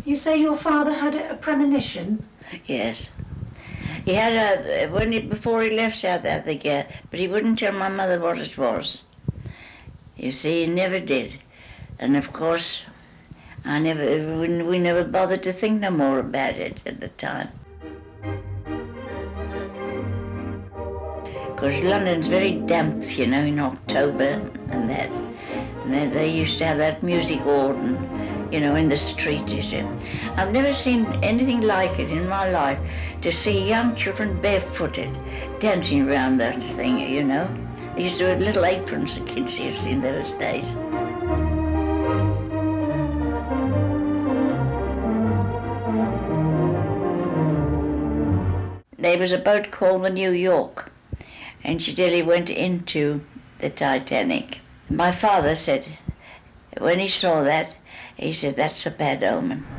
You say your father had a premonition? Yes. He had before he left South Africa, but he wouldn't tell my mother what it was. You see, he never did. And of course, we never bothered to think no more about it at the time. Because London's very damp, you know, in October and that. And then they used to have that music organ, you know, in the street, you see. I've never seen anything like it in my life, to see young children barefooted dancing around that thing, you know. They used to have little aprons, the kids used in those days. There was a boat called the New York, and she nearly went into the Titanic. My father said, when he saw that, he said, that's a bad omen.